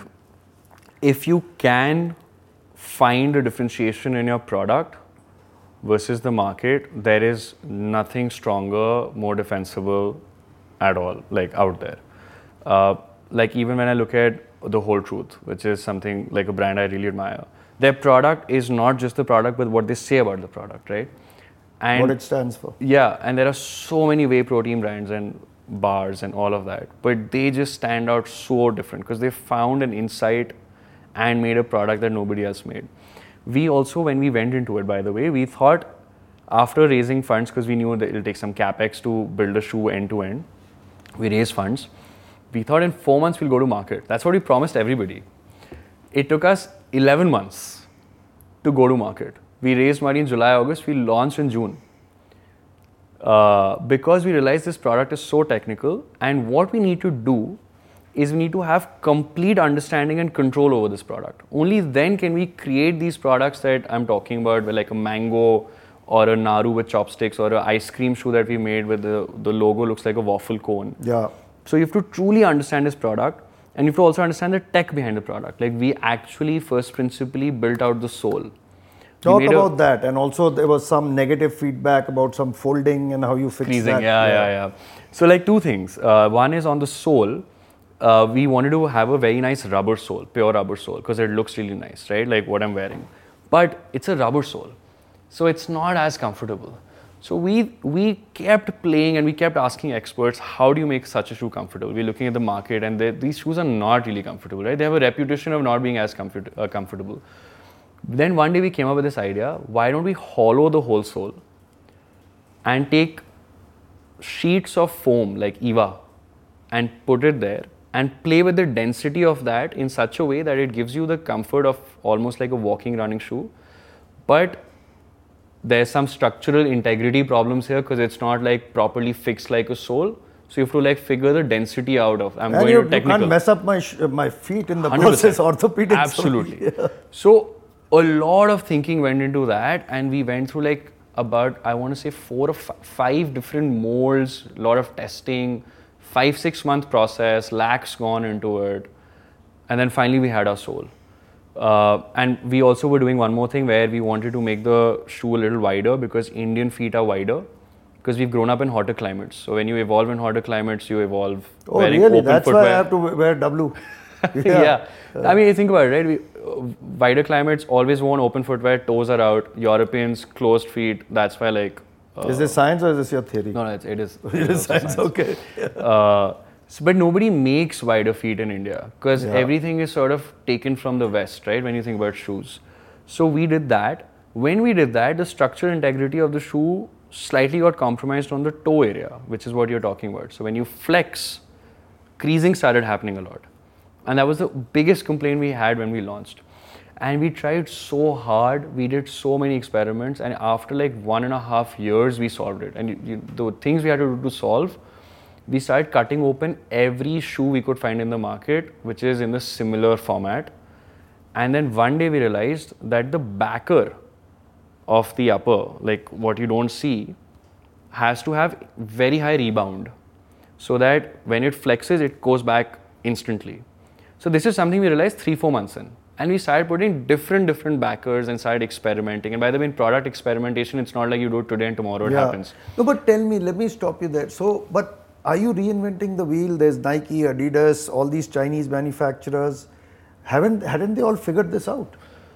if you can find a differentiation in your product versus the market, there is nothing stronger, more defensible at all, like out there. Uh, like even when I look at The Whole Truth, which is something like a brand I really admire, their product is not just the product, but what they say about the product, right? And What it stands for. yeah, and there are so many whey protein brands and bars and all of that, but they just stand out so different because they found an insight and made a product that nobody else made. We also, when we went into it, by the way, we thought after raising funds, because we knew that it'll take some capex to build a shoe end to end, we raised funds. We thought in four months we'll go to market. That's what we promised everybody. It took us eleven months to go to market. We raised money in July, August, we launched in June. Uh, because we realized this product is so technical, and what we need to do is we need to have complete understanding and control over this product. Only then can we create these products that I'm talking about, where like a mango or a Naru with chopsticks or an ice cream shoe that we made with the, the logo looks like a waffle cone. Yeah. So you have to truly understand this product, and you have to also understand the tech behind the product. Like we actually first principally built out the sole. Talk We made a- about that. And also there was some negative feedback about some folding and how you fix Creasing, that. yeah, yeah, yeah. So like two things. Uh, one is on the sole. Uh, we wanted to have a very nice rubber sole, pure rubber sole, because it looks really nice, right? Like what I'm wearing. But it's a rubber sole, so it's not as comfortable. So we we kept playing and we kept asking experts, how do you make such a shoe comfortable? We're looking at the market, and they- these shoes are not really comfortable, right? They have a reputation of not being as comfort, uh, comfortable. Then one day we came up with this idea, why don't we hollow the whole sole and take sheets of foam like EVA and put it there and play with the density of that in such a way that it gives you the comfort of almost like a walking running shoe. But there's some structural integrity problems here because it's not like properly fixed like a sole. So you have to like figure the density out of. I'm And going you, to you technical. can't mess up my sh- my feet in the one hundred percent. process, orthopedics. Absolutely. Yeah. So a lot of thinking went into that, and we went through like about, I want to say four or f- five different molds, a lot of testing, five, six month process, lakhs gone into it. And then finally we had our sole. Uh, and we also were doing one more thing where we wanted to make the shoe a little wider because Indian feet are wider because we've grown up in hotter climates. So when you evolve in hotter climates, you evolve Oh, wearing really? open That's footwear. why I have to wear W. Yeah. I mean, you think about it, right? We, uh, wider climates always worn open footwear, toes are out. Europeans, closed feet. That's why, like. Uh, Is this science or is this your theory? No, no, it's, it is. It is also science, okay. Uh, so, but nobody makes wider feet in India because Yeah. everything is sort of taken from the West, right? When you think about shoes. So we did that. When we did that, the structural integrity of the shoe slightly got compromised on the toe area, which is what you're talking about. So when you flex, creasing started happening a lot. And that was the biggest complaint we had when we launched. And we tried so hard, we did so many experiments, and after like one and a half years, we solved it. And you, you, the things we had to do to solve we started cutting open every shoe we could find in the market, which is in a similar format. And then one day we realized that the backer of the upper, like what you don't see, has to have very high rebound so that when it flexes, it goes back instantly. So this is something we realized three, four months in. And we started putting different, different backers and started experimenting. And by the way, in product experimentation, it's not like you do it today and tomorrow it Yeah. happens. No, but tell me, let me stop you there. So, but are you reinventing the wheel? There's Nike, Adidas, all these Chinese manufacturers. Haven't, hadn't they all figured this out?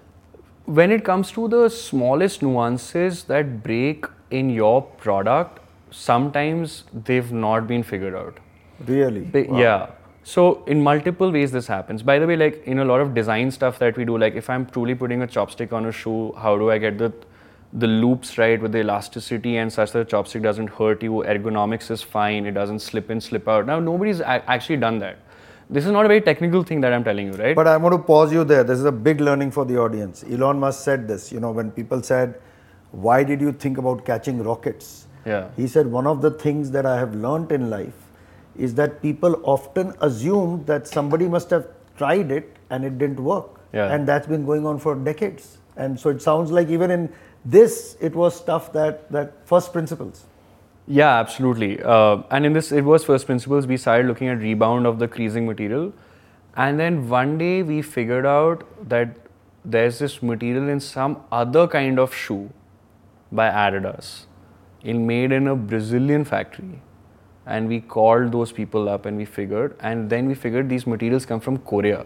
When it comes to the smallest nuances that break in your product, sometimes they've not been figured out. Really? Ba- Wow. Yeah. So in multiple ways this happens. By the way, like in a lot of design stuff that we do, like if I'm truly putting a chopstick on a shoe, how do I get the the loops right with the elasticity and such that the chopstick doesn't hurt you? Ergonomics is fine. It doesn't slip in, slip out. Now nobody's a- actually done that. This is not a very technical thing that I'm telling you, right? But I want to pause you there. This is a big learning for the audience. Elon Musk said this, you know, when people said, why did you think about catching rockets? Yeah. He said, one of the things that I have learnt in life is that people often assume that somebody must have tried it and it didn't work. Yeah. And that's been going on for decades. And so it sounds like even in this, it was stuff that, that first principles. Yeah, absolutely. Uh, and in this, it was first principles. We started looking at rebound of the creasing material. And then one day we figured out that there's this material in some other kind of shoe by Adidas, in made in a Brazilian factory. And we called those people up and we figured, and then we figured these materials come from Korea.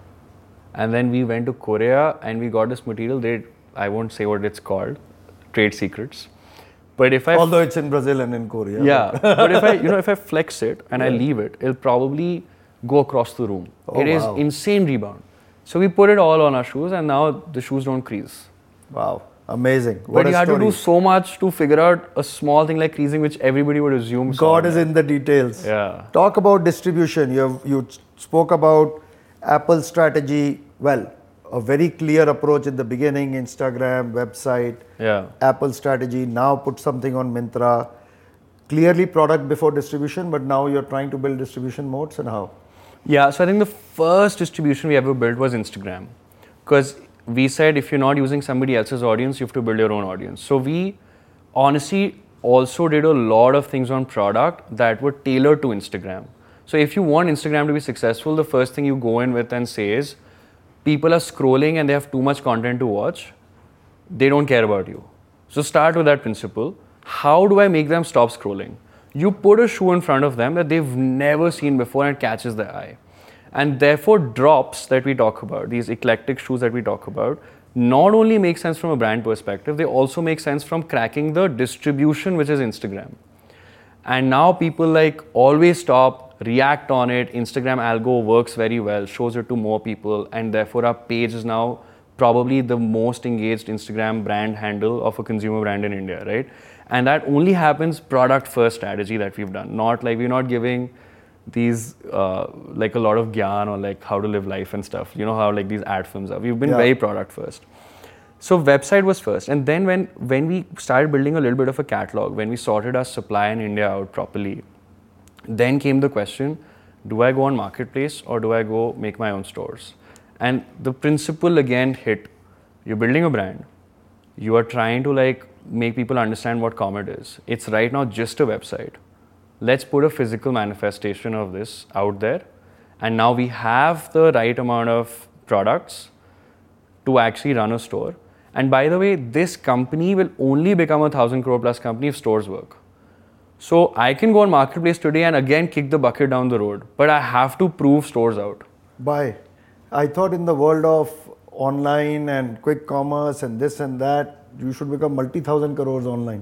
And then we went to Korea and we got this material. They, I won't say what it's called, trade secrets. But if I Although it's in Brazil and in Korea. yeah, but if I, you know, if I flex it and I leave it, it'll probably go across the room. Oh, It is wow. insane rebound. So we put it all on our shoes, and now the shoes don't crease. Wow, amazing. What But a you had story. to do so much to figure out a small thing like creasing, which everybody would assume. God solved. is in the details. Yeah. Talk about distribution. You have, you spoke about Apple's strategy. Well, a very clear approach in the beginning, Instagram, website, Yeah. Apple strategy. Now put something on Myntra. Clearly product before distribution, but now you're trying to build distribution modes, and how? Yeah, so I think the first distribution we ever built was Instagram. Because we said if you're not using somebody else's audience, you have to build your own audience. So we honestly also did a lot of things on product that were tailored to Instagram. So if you want Instagram to be successful, the first thing you go in with and say is, people are scrolling and they have too much content to watch. They don't care about you. So start with that principle. How do I make them stop scrolling? You put a shoe in front of them that they've never seen before and catches their eye. And therefore drops that we talk about, these eclectic shoes that we talk about, not only make sense from a brand perspective, they also make sense from cracking the distribution, which is Instagram. And now people like always stop, react on it. Instagram algo works very well, shows it to more people, and therefore our page is now probably the most engaged Instagram brand handle of a consumer brand in India, right? And that only happens product first strategy that we've done. Not like we're not giving these uh, like a lot of gyan or like how to live life and stuff. You know how like these ad films are. We've been Yeah. very product first. So website was first, and then when when we started building a little bit of a catalog, when we sorted our supply in India out properly, then came the question, do I go on marketplace or do I go make my own stores? And the principle again hit, you're building a brand, you are trying to like make people understand what Comet is. It's right now just a website. Let's put a physical manifestation of this out there, and now we have the right amount of products to actually run a store. And by the way, this company will only become a thousand crore plus company if stores work. So I can go on marketplace today and again kick the bucket down the road, but I have to prove stores out. Why? I thought in the world of online and quick commerce and this and that, you should become multi-thousand crores online.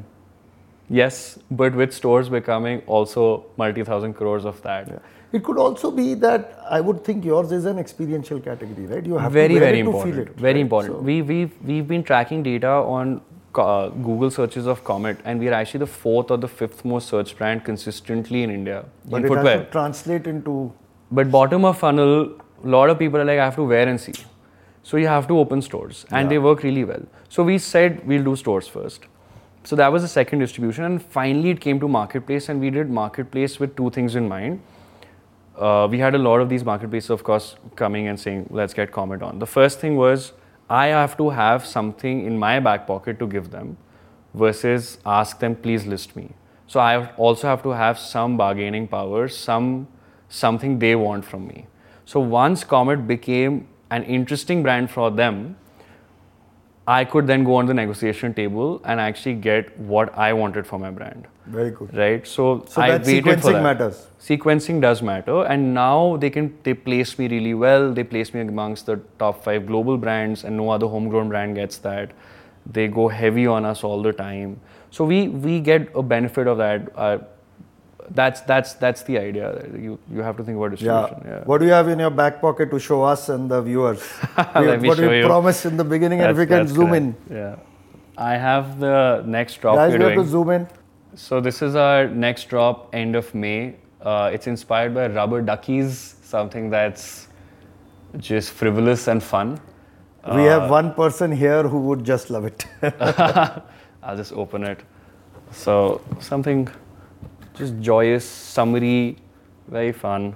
Yes, but with stores becoming also multi-thousand crores of that. Yeah. It could also be that I would think yours is an experiential category, right? You have Very, to wear very it to important. feel it. Very right? important. So- We, we've, we've been tracking data on uh, Google searches of Comet, and we are actually the fourth or the fifth most searched brand consistently in India but in it footwear. has to translate into. But bottom of funnel, a lot of people are like, I have to wear and see. So you have to open stores, and Yeah. they work really well. So we said we'll do stores first. So that was the second distribution, and finally it came to marketplace, and we did marketplace with two things in mind. Uh, we had a lot of these marketplaces, of course, coming and saying, let's get Comet on. The first thing was, I have to have something in my back pocket to give them versus ask them, please list me. So I also have to have some bargaining power, some something they want from me. So once Comet became an interesting brand for them, I could then go on the negotiation table and actually get what I wanted for my brand. Very good. Right? So, So I that waited for sequencing that. matters. Sequencing does matter, and now they can they place me really well. They place me amongst the top five global brands, and no other homegrown brand gets that. They go heavy on us all the time. So we we get a benefit of that. Uh, that's that's that's the idea. You you have to think about distribution. Yeah. Yeah. What do you have in your back pocket to show us and the viewers? Let me what show we you. promised in the beginning, and if we That's- can that's zoom correct. in. Yeah. I have the next drop Guys, we're we have doing. to zoom in. So this is our next drop, end of May. Uh, it's inspired by rubber duckies, something that's just frivolous and fun. We have one person here who would just love it. I'll just open it. So something just joyous, summery, very fun.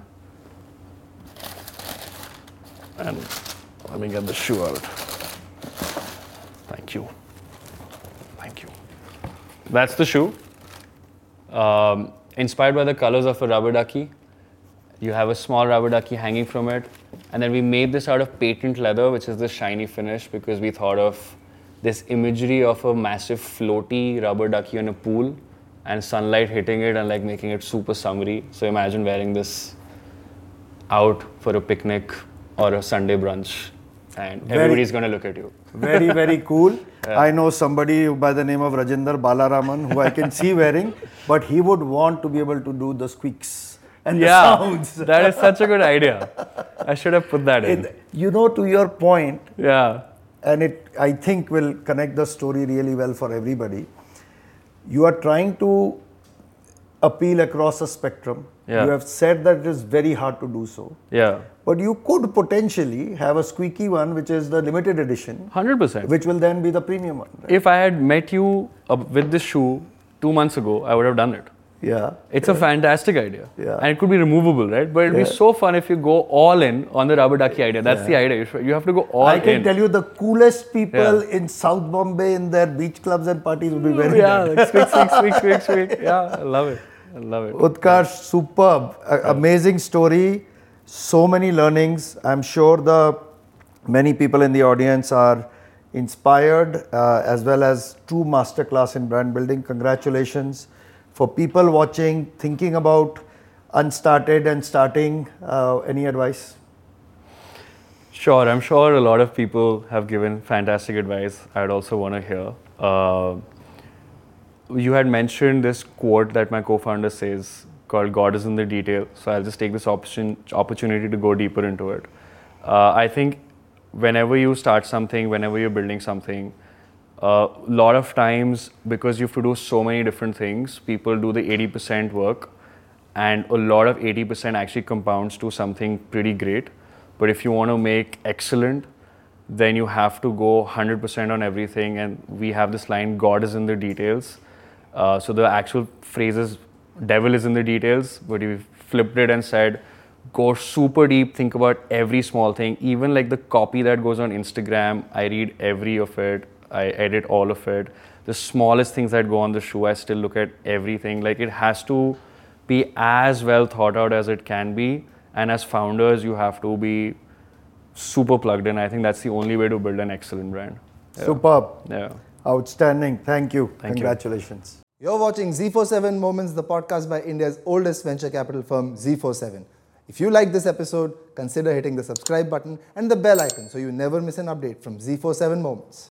And let me get the shoe out. Thank you. Thank you. That's the shoe. Um, inspired by the colors of a rubber ducky. You have a small rubber ducky hanging from it. And then we made this out of patent leather, which is the shiny finish, because we thought of this imagery of a massive floaty rubber ducky in a pool and sunlight hitting it and like making it super summery. So imagine wearing this out for a picnic or a Sunday brunch, and Very- everybody's going to look at you. Very, very cool. I know somebody by the name of Rajinder Balaraman who I can see wearing, but he would want to be able to do the squeaks and the Yeah, sounds. that is such a good idea. I should have put that in. It- you know, to your point, Yeah. and it I think will connect the story really well for everybody. You are trying to appeal across a spectrum. Yeah. You have said that it is very hard to do so. Yeah. But you could potentially have a squeaky one, which is the limited edition, one hundred percent. which will then be the premium one. Right? If I had met you uh, with this shoe two months ago, I would have done it. Yeah. It's a fantastic idea. Yeah. And it could be removable, right? But it'd Yeah. be so fun if you go all in on the rubber ducky idea. That's the idea. You, should, you have to go all I can in. tell you the coolest people Yeah. in South Bombay in their beach clubs and parties would be wearing yeah, that. like squeak, squeak, squeak, squeak, squeak. Yeah, I love it. I love it. Utkarsh, superb, A- amazing story, so many learnings. I'm sure the many people in the audience are inspired uh, as well as true masterclass in brand building. Congratulations. For people watching, thinking about unstarted and starting, uh, any advice? Sure, I'm sure a lot of people have given fantastic advice. I'd also want to hear. Uh, you had mentioned this quote that my co-founder says called "God is in the detail." So I'll just take this option, opportunity to go deeper into it. Uh, I think whenever you start something, whenever you're building something, a uh, lot of times, because you have to do so many different things, people do the eighty percent work, and a lot of eighty percent actually compounds to something pretty great. But if you want to make excellent, then you have to go one hundred percent on everything. And we have this line, God is in the details. Uh, so the actual phrase is, devil is in the details, but we flipped it and said, go super deep, think about every small thing. Even like the copy that goes on Instagram, I read every of it. I edit all of it. The smallest things that go on the shoe, I still look at everything. Like it has to be as well thought out as it can be. And as founders, you have to be super plugged in. I think that's the only way to build an excellent brand. Yeah. Superb. Yeah. Outstanding. Thank you. Thank you. Congratulations. You're watching Z forty-seven Moments, the podcast by India's oldest venture capital firm, Z forty-seven. If you like this episode, consider hitting the subscribe button and the bell icon so you never miss an update from Z forty-seven Moments.